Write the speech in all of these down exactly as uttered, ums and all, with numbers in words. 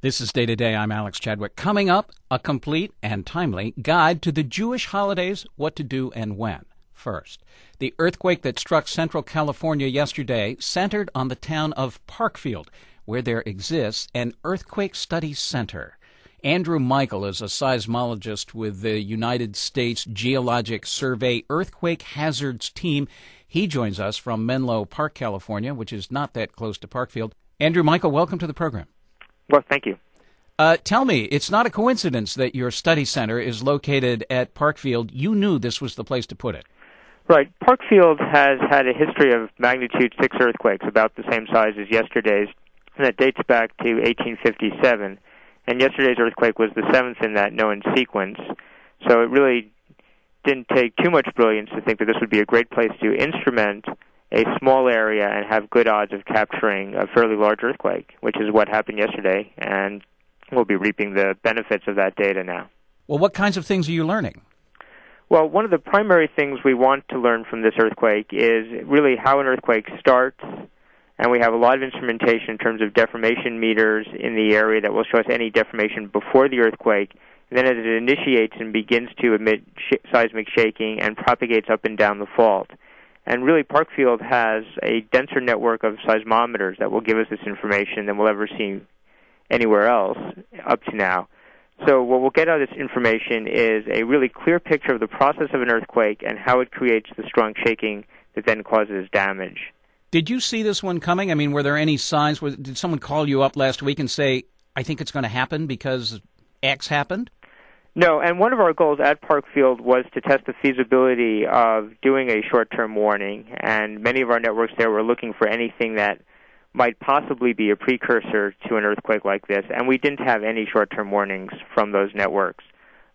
This is Day to Day. I'm Alex Chadwick. Coming up, a complete and timely guide to the Jewish holidays, what to do and when. First, the earthquake that struck Central California yesterday centered on the town of Parkfield, where there exists an earthquake studies center. Andrew Michael is a seismologist with the United States Geologic Survey Earthquake Hazards Team. He joins us from Menlo Park, California, which is not that close to Parkfield. Andrew Michael, welcome to the program. Well, thank you. Uh, tell me, it's not a coincidence that your study center is located at Parkfield. You knew this was the place to put it. Right. Parkfield has had a history of magnitude six earthquakes, about the same size as yesterday's, and that dates back to eighteen fifty-seven. And yesterday's earthquake was the seventh in that known sequence. So it really didn't take too much brilliance to think that this would be a great place to instrument a small area and have good odds of capturing a fairly large earthquake, which is what happened yesterday, and we'll be reaping the benefits of that data now. Well, what kinds of things are you learning? Well, one of the primary things we want to learn from this earthquake is really how an earthquake starts, and we have a lot of instrumentation in terms of deformation meters in the area that will show us any deformation before the earthquake. And then as it initiates and begins to emit sh- seismic shaking and propagates up and down the fault. And really, Parkfield has a denser network of seismometers that will give us this information than we'll ever see anywhere else up to now. So what we'll get out of this information is a really clear picture of the process of an earthquake and how it creates the strong shaking that then causes damage. Did you see this one coming? I mean, were there any signs? Did someone call you up last week and say, I think it's going to happen because X happened? No, and one of our goals at Parkfield was to test the feasibility of doing a short-term warning, and many of our networks there were looking for anything that might possibly be a precursor to an earthquake like this, and we didn't have any short-term warnings from those networks.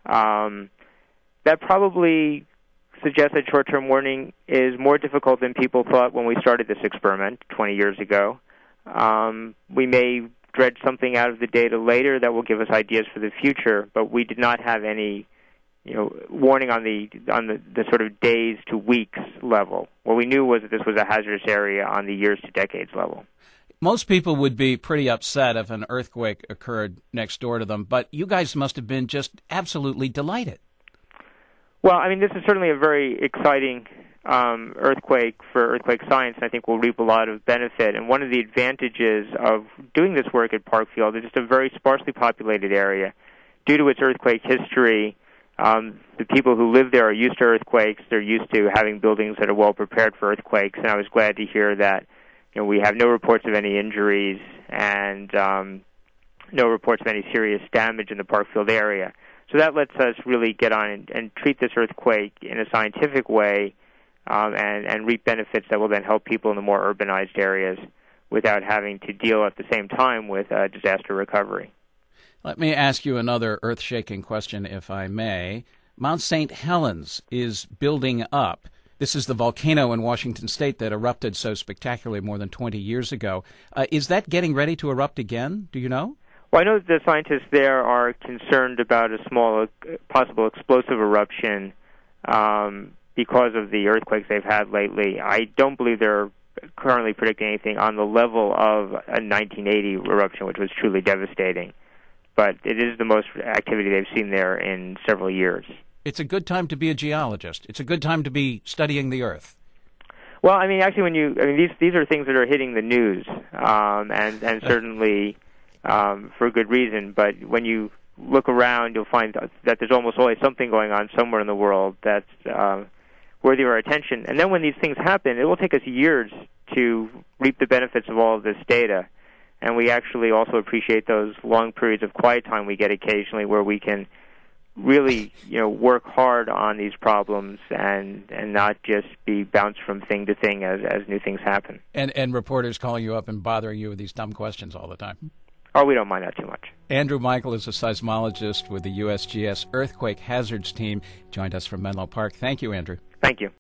Um, that probably suggests that short-term warning is more difficult than people thought when we started this experiment twenty years ago. Um, we may dredge something out of the data later that will give us ideas for the future, but we did not have any, you know, warning on the on the, the sort of days to weeks level. What we knew was that this was a hazardous area on the years to decades level. Most people would be pretty upset if an earthquake occurred next door to them, but you guys must have been just absolutely delighted. Well, I mean, this is certainly a very exciting um, earthquake for earthquake science, and I think we'll reap a lot of benefit. And one of the advantages of doing this work at Parkfield is just a very sparsely populated area. Due to its earthquake history, um, the people who live there are used to earthquakes. They're used to having buildings that are well prepared for earthquakes, and I was glad to hear that you know, we have no reports of any injuries and um, no reports of any serious damage in the Parkfield area. So that lets us really get on and, and treat this earthquake in a scientific way um, and, and reap benefits that will then help people in the more urbanized areas without having to deal at the same time with uh, disaster recovery. Let me ask you another earth-shaking question, if I may. Mount Saint Helens is building up. This is the volcano in Washington State that erupted so spectacularly more than twenty years ago. Uh, is that getting ready to erupt again? Do you know? Well, I know that the scientists there are concerned about a small uh, possible explosive eruption um, because of the earthquakes they've had lately. I don't believe they're currently predicting anything on the level of a nineteen eighty eruption, which was truly devastating. But it is the most activity they've seen there in several years. It's a good time to be a geologist. It's a good time to be studying the Earth. Well, I mean, actually, when you, I mean, these these are things that are hitting the news, um, and and certainly um, for good reason. But when you look around, you'll find that there's almost always something going on somewhere in the world that's uh, worthy of our attention. And then when these things happen, it will take us years to reap the benefits of all of this data. And we actually also appreciate those long periods of quiet time we get occasionally, where we can really, you know, work hard on these problems and and not just be bounced from thing to thing as as new things happen. And and reporters calling you up and bothering you with these dumb questions all the time. Oh, we don't mind that too much. Andrew Michael is a seismologist with the U S G S Earthquake Hazards Team. Joined us from Menlo Park. Thank you, Andrew. Thank you.